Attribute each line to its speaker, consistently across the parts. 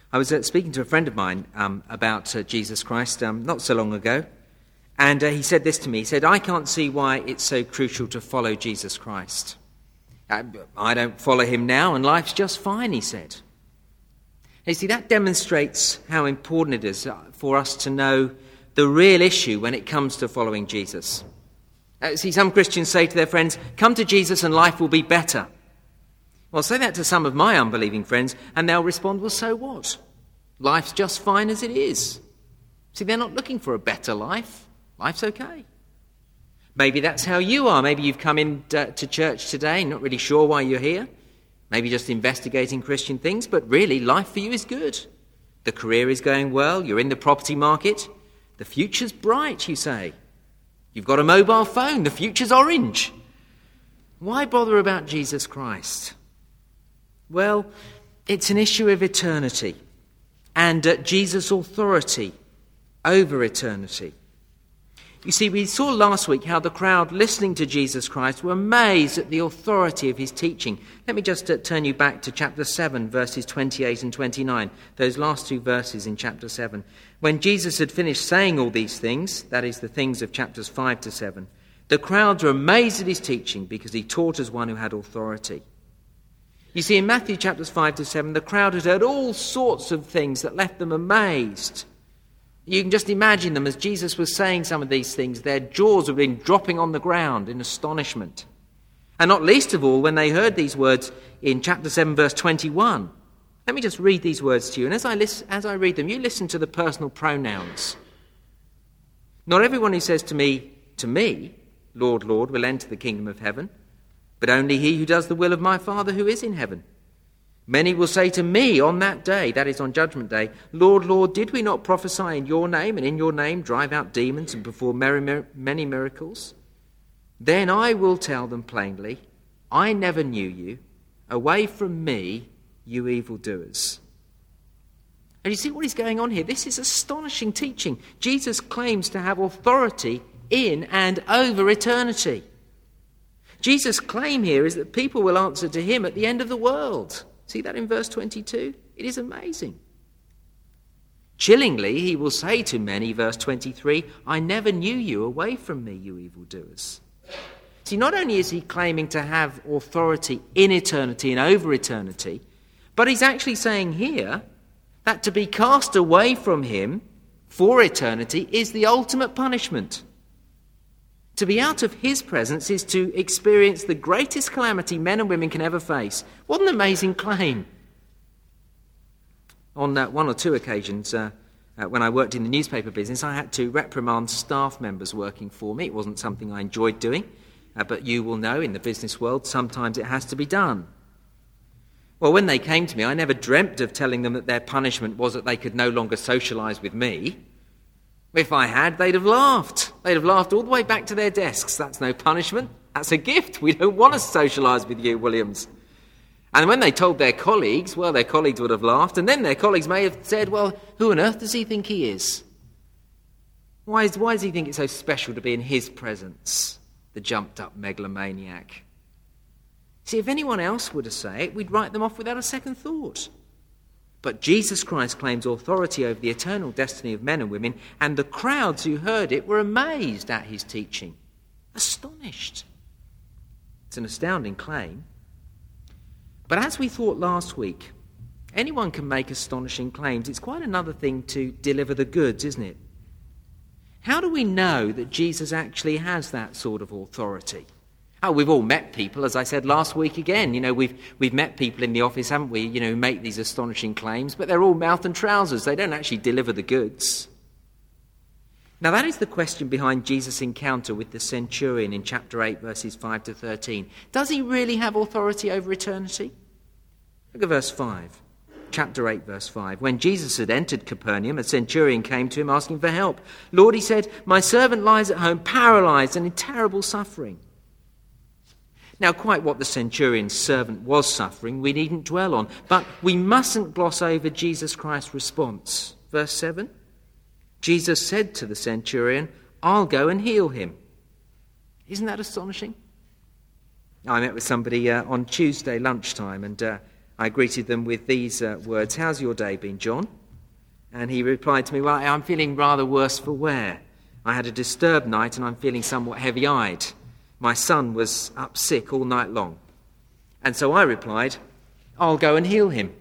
Speaker 1: I was speaking to a friend of mine about Jesus Christ not so long ago, and he said this to me. He said, I can't see why it's so crucial to follow Jesus Christ. I don't follow him now, and life's just fine, he said. You see, that demonstrates how important it is for us to know the real issue when it comes to following Jesus. See, some Christians say to their friends, come to Jesus and life will be better. Well, say that to some of my unbelieving friends, and they'll respond, well, so what? Life's just fine as it is. See, they're not looking for a better life. Life's okay. Maybe that's how you are. Maybe you've come in to church today, not really sure why you're here. Maybe just investigating Christian things, but really life for you is good. The career is going well. You're in the property market. The future's bright, you say. You've got a mobile phone. The future's orange. Why bother about Jesus Christ? Well, it's an issue of eternity and Jesus' authority over eternity. You see, we saw last week how the crowd listening to Jesus Christ were amazed at the authority of his teaching. Let me just turn you back to chapter 7, verses 28 and 29, those last two verses in chapter 7. When Jesus had finished saying all these things, that is the things of chapters 5 to 7, the crowds were amazed at his teaching because he taught as one who had authority. You see, in Matthew chapters 5 to 7, the crowd had heard all sorts of things that left them amazed. You can just imagine them as Jesus was saying some of these things. Their jaws had been dropping on the ground in astonishment. And not least of all, when they heard these words in chapter 7, verse 21. Let me just read these words to you. And as I read them, you listen to the personal pronouns. Not everyone who says to me, Lord, Lord, will enter the kingdom of heaven, but only he who does the will of my Father who is in heaven. Many will say to me on that day, that is on Judgment Day, Lord, Lord, did we not prophesy in your name and in your name drive out demons and perform many miracles? Then I will tell them plainly, I never knew you. Away from me, you evildoers. And you see what is going on here? This is astonishing teaching. Jesus claims to have authority in and over eternity. Jesus' claim here is that people will answer to him at the end of the world. See that in verse 22? It is amazing. Chillingly, he will say to many, verse 23, I never knew you, away from me, you evildoers. See, not only is he claiming to have authority in eternity and over eternity, but he's actually saying here that to be cast away from him for eternity is the ultimate punishment. To be out of his presence is to experience the greatest calamity men and women can ever face. What an amazing claim. On one or two occasions, when I worked in the newspaper business, I had to reprimand staff members working for me. It wasn't something I enjoyed doing, but you will know in the business world, sometimes it has to be done. Well, when they came to me, I never dreamt of telling them that their punishment was that they could no longer socialise with me. If I had, they'd have laughed. They'd have laughed all the way back to their desks. That's no punishment. That's a gift. We don't want to socialise with you, Williams. And when they told their colleagues, well, their colleagues would have laughed. And then their colleagues may have said, well, who on earth does he think he is? Why does he think it's so special to be in his presence, the jumped-up megalomaniac? See, if anyone else were to say it, we'd write them off without a second thought. But Jesus Christ claims authority over the eternal destiny of men and women, and the crowds who heard it were amazed at his teaching, astonished. It's an astounding claim. But as we thought last week, anyone can make astonishing claims. It's quite another thing to deliver the goods, isn't it? How do we know that Jesus actually has that sort of authority? Oh, we've all met people, as I said last week again. You know, we've met people in the office, haven't we, who make these astonishing claims, but they're all mouth and trousers. They don't actually deliver the goods. Now, that is the question behind Jesus' encounter with the centurion in chapter 8, verses 5 to 13. Does he really have authority over eternity? Look at verse 5. Chapter 8, verse 5. When Jesus had entered Capernaum, a centurion came to him asking for help. Lord, he said, my servant lies at home, paralyzed and in terrible suffering. Now, quite what the centurion's servant was suffering, we needn't dwell on, but we mustn't gloss over Jesus Christ's response. Verse 7, Jesus said to the centurion, I'll go and heal him. Isn't that astonishing? I met with somebody on Tuesday lunchtime, and I greeted them with these words, "How's your day been, John?" And he replied to me, "Well, I'm feeling rather worse for wear. I had a disturbed night and I'm feeling somewhat heavy-eyed. My son was up sick all night long." And so I replied, "I'll go and heal him."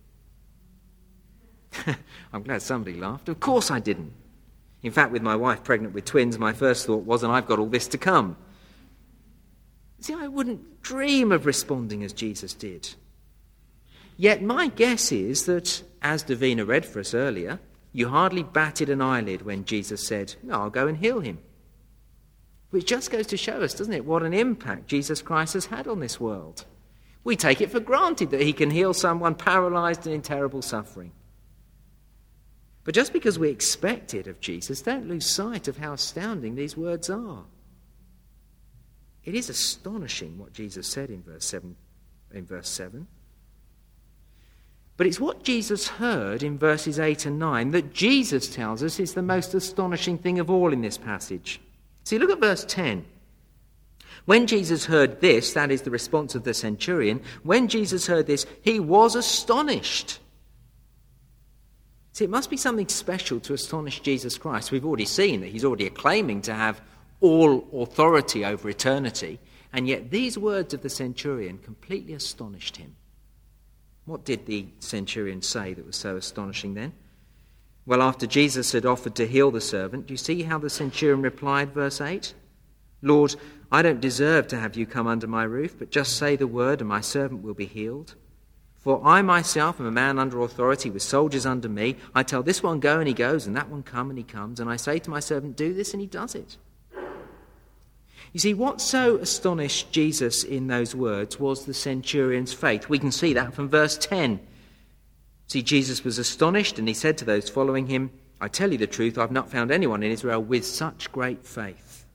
Speaker 1: I'm glad somebody laughed. Of course I didn't. In fact, with my wife pregnant with twins, my first thought was, and I've got all this to come. See, I wouldn't dream of responding as Jesus did. Yet my guess is that, as Davina read for us earlier, you hardly batted an eyelid when Jesus said, "No, I'll go and heal him." Which just goes to show us, doesn't it, what an impact Jesus Christ has had on this world. We take it for granted that he can heal someone paralysed and in terrible suffering. But just because we expect it of Jesus, don't lose sight of how astounding these words are. It is astonishing what Jesus said in verse 7. But it's what Jesus heard in verses 8 and 9 that Jesus tells us is the most astonishing thing of all in this passage. See, look at verse 10. When Jesus heard this, that is the response of the centurion, when Jesus heard this, he was astonished. See, it must be something special to astonish Jesus Christ. We've already seen that he's already claiming to have all authority over eternity, and yet these words of the centurion completely astonished him. What did the centurion say that was so astonishing then? Well, after Jesus had offered to heal the servant, do you see how the centurion replied, verse 8? "Lord, I don't deserve to have you come under my roof, but just say the word and my servant will be healed. For I myself am a man under authority with soldiers under me. I tell this one go and he goes, and that one come and he comes. And I say to my servant, do this, and he does it." You see, what so astonished Jesus in those words was the centurion's faith. We can see that from verse 10. See, Jesus was astonished, and he said to those following him, "I tell you the truth, I've not found anyone in Israel with such great faith."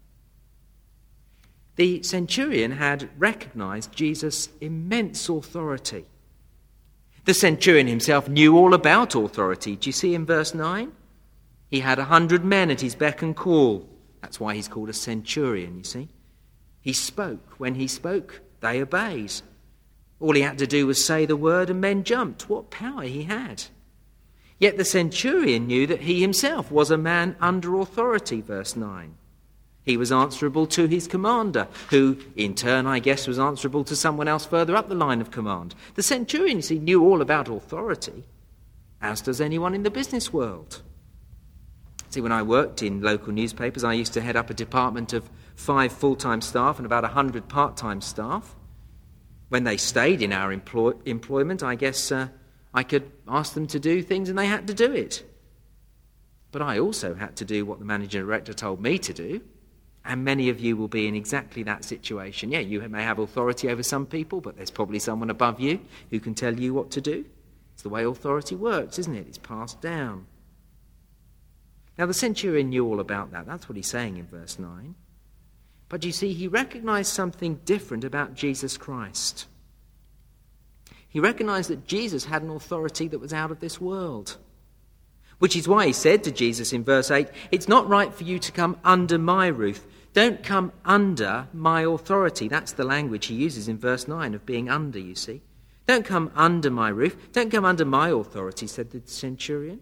Speaker 1: The centurion had recognized Jesus' immense authority. The centurion himself knew all about authority. Do you see in verse 9? He had 100 men at his beck and call. That's why he's called a centurion, you see. He spoke. When he spoke, they obeyed. All he had to do was say the word and men jumped. What power he had. Yet the centurion knew that he himself was a man under authority, verse 9. He was answerable to his commander, who in turn, I guess, was answerable to someone else further up the line of command. The centurion, you see, knew all about authority, as does anyone in the business world. See, when I worked in local newspapers, I used to head up a department of 5 full-time staff and about 100 part-time staff. When they stayed in our employment, I guess I could ask them to do things and they had to do it. But I also had to do what the managing director told me to do. And many of you will be in exactly that situation. Yeah, you may have authority over some people, but there's probably someone above you who can tell you what to do. It's the way authority works, isn't it? It's passed down. Now, the centurion knew all about that. That's what he's saying in verse 9. But you see, he recognized something different about Jesus Christ. He recognized that Jesus had an authority that was out of this world. Which is why he said to Jesus in verse 8, "It's not right for you to come under my roof. Don't come under my authority." That's the language he uses in verse 9 of being under, you see. "Don't come under my roof. Don't come under my authority," said the centurion.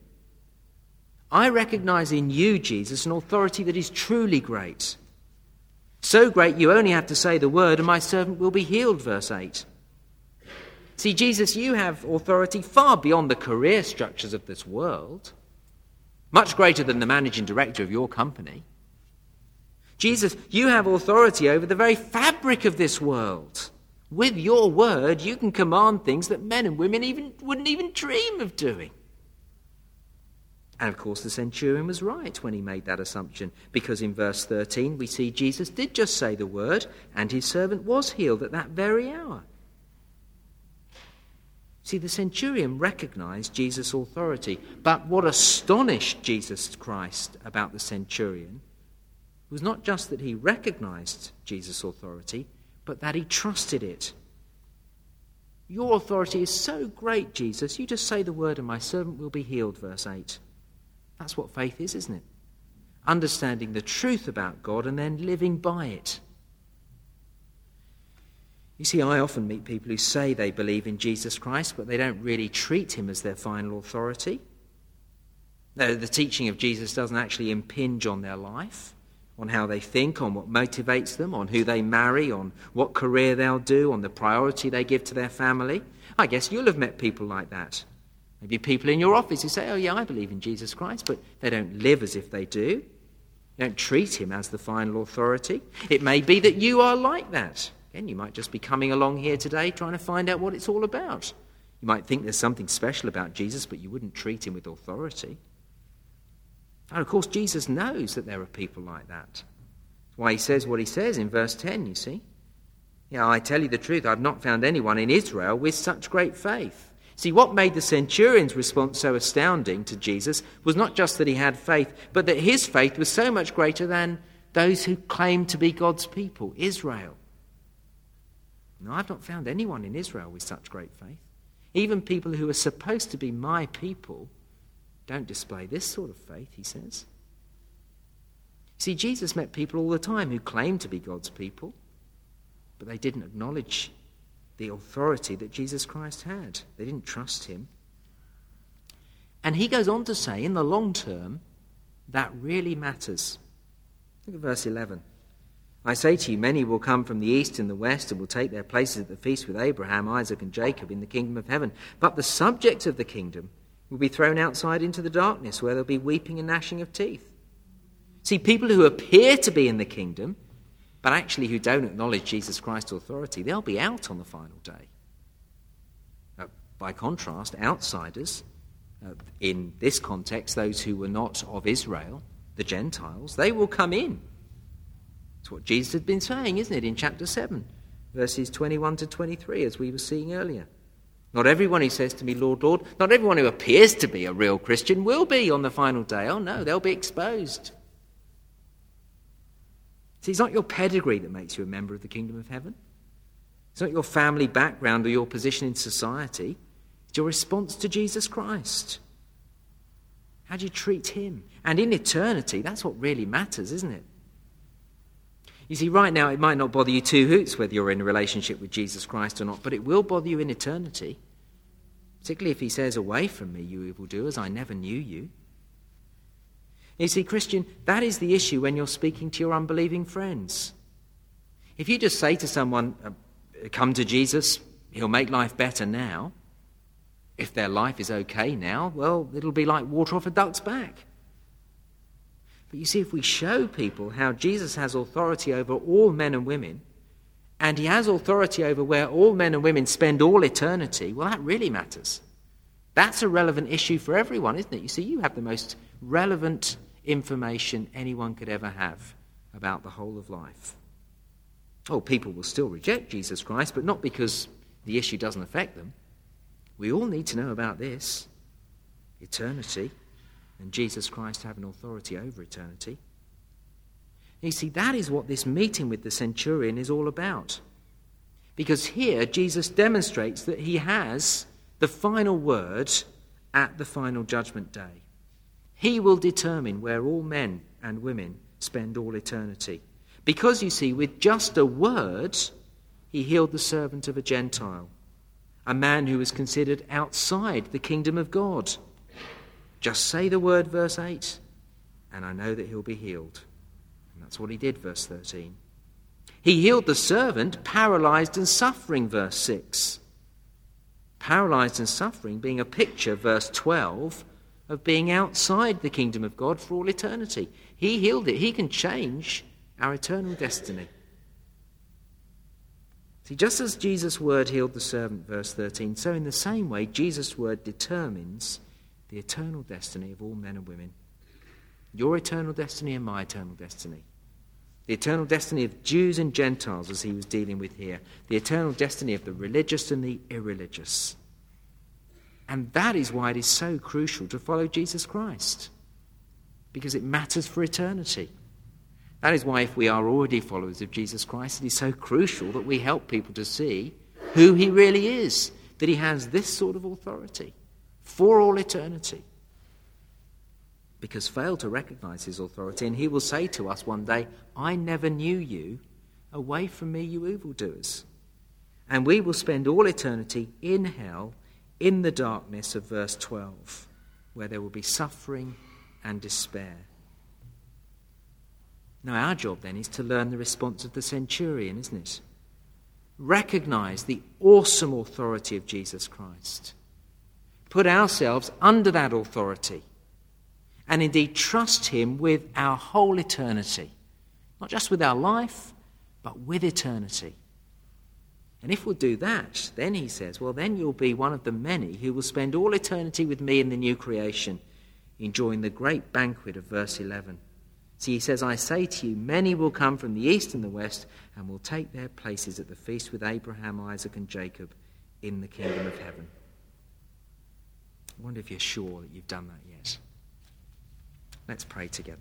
Speaker 1: "I recognize in you, Jesus, an authority that is truly great. So great you only have to say the word and my servant will be healed," verse 8. See, Jesus, you have authority far beyond the career structures of this world. Much greater than the managing director of your company. Jesus, you have authority over the very fabric of this world. With your word, you can command things that men and women wouldn't even dream of doing. And of course, the centurion was right when he made that assumption, because in verse 13 we see Jesus did just say the word, and his servant was healed at that very hour. See, the centurion recognized Jesus' authority, but what astonished Jesus Christ about the centurion was not just that he recognized Jesus' authority, but that he trusted it. Your authority is so great, Jesus. You just say the word and my servant will be healed, verse 8. That's what faith is, isn't it? Understanding the truth about God and then living by it. You see, I often meet people who say they believe in Jesus Christ, but they don't really treat him as their final authority. No, the teaching of Jesus doesn't actually impinge on their life, on how they think, on what motivates them, on who they marry, on what career they'll do, on the priority they give to their family. I guess you'll have met people like that. Maybe people in your office who say, oh yeah, I believe in Jesus Christ, but they don't live as if they do. They don't treat him as the final authority. It may be that you are like that. Again, you might just be coming along here today trying to find out what it's all about. You might think there's something special about Jesus, but you wouldn't treat him with authority. And of course, Jesus knows that there are people like that. That's why he says what he says in verse 10, you see. Yeah, I tell you the truth, I've not found anyone in Israel with such great faith. See, what made the centurion's response so astounding to Jesus was not just that he had faith, but that his faith was so much greater than those who claimed to be God's people, Israel. No, I've not found anyone in Israel with such great faith. Even people who are supposed to be my people don't display this sort of faith, he says. See, Jesus met people all the time who claimed to be God's people, but they didn't acknowledge the authority that Jesus Christ had. They didn't trust him. And he goes on to say, in the long term, that really matters. Look at verse 11. I say to you, many will come from the east and the west and will take their places at the feast with Abraham, Isaac and Jacob in the kingdom of heaven. But the subjects of the kingdom will be thrown outside into the darkness, where there'll be weeping and gnashing of teeth. See, people who appear to be in the kingdom, but actually who don't acknowledge Jesus Christ's authority, they'll be out on the final day. By contrast, outsiders, in this context, those who were not of Israel, the Gentiles, they will come in. It's what Jesus had been saying, isn't it, in chapter 7, verses 21 to 23, as we were seeing earlier. Not everyone who says to me, Lord, Lord, not everyone who appears to be a real Christian will be on the final day. Oh no, they'll be exposed. See, it's not your pedigree that makes you a member of the kingdom of heaven. It's not your family background or your position in society. It's your response to Jesus Christ. How do you treat him? And in eternity, that's what really matters, isn't it? You see, right now it might not bother you two hoots whether you're in a relationship with Jesus Christ or not, but it will bother you in eternity. Particularly if he says, away from me, you evildoers, I never knew you. You see, Christian, that is the issue when you're speaking to your unbelieving friends. If you just say to someone, come to Jesus, he'll make life better now. If their life is okay now, well, it'll be like water off a duck's back. But you see, if we show people how Jesus has authority over all men and women, and he has authority over where all men and women spend all eternity, well, that really matters. That's a relevant issue for everyone, isn't it? You see, you have the most relevant information anyone could ever have about the whole of life. Oh, people will still reject Jesus Christ, but not because the issue doesn't affect them. We all need to know about this, eternity, and Jesus Christ having authority over eternity. You see, that is what this meeting with the centurion is all about. Because here, Jesus demonstrates that he has the final word at the final judgment day. He will determine where all men and women spend all eternity. Because, you see, with just a word, he healed the servant of a Gentile, a man who was considered outside the kingdom of God. Just say the word, verse 8, and I know that he'll be healed. And that's what he did, verse 13. He healed the servant, paralyzed and suffering, verse 6. Paralyzed and suffering being a picture, verse 12, of being outside the kingdom of God for all eternity. He healed it. He can change our eternal destiny. See, just as Jesus' word healed the servant, verse 13, so in the same way, Jesus' word determines the eternal destiny of all men and women. Your eternal destiny and my eternal destiny. The eternal destiny of Jews and Gentiles, as he was dealing with here. The eternal destiny of the religious and the irreligious. And that is why it is so crucial to follow Jesus Christ. Because it matters for eternity. That is why if we are already followers of Jesus Christ, it is so crucial that we help people to see who he really is. That he has this sort of authority for all eternity. Because fail to recognize his authority, and he will say to us one day, I never knew you, away from me, you evildoers. and we will spend all eternity in hell, in the darkness of verse 12, where there will be suffering and despair. Now our job then is to learn the response of the centurion, isn't it? Recognise the awesome authority of Jesus Christ. Put ourselves under that authority and indeed trust him with our whole eternity. Not just with our life, but with eternity. And if we'll do that, then he says, well, then you'll be one of the many who will spend all eternity with me in the new creation, enjoying the great banquet of verse 11. See, he says, I say to you, many will come from the east and the west and will take their places at the feast with Abraham, Isaac and Jacob in the kingdom of heaven. I wonder if you're sure that you've done that yet. Let's pray together.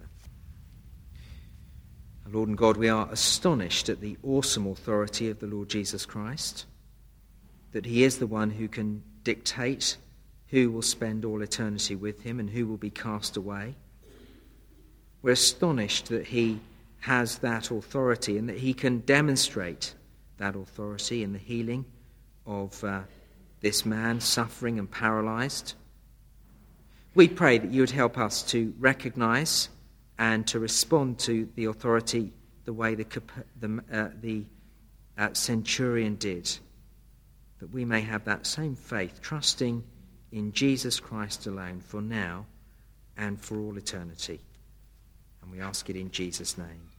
Speaker 1: Our Lord and God, we are astonished at the awesome authority of the Lord Jesus Christ, that he is the one who can dictate who will spend all eternity with him and who will be cast away. We're astonished that he has that authority and that he can demonstrate that authority in the healing of this man suffering and paralyzed. We pray that you would help us to recognize and to respond to the authority the way the centurion did, that we may have that same faith, trusting in Jesus Christ alone for now and for all eternity. And we ask it in Jesus' name.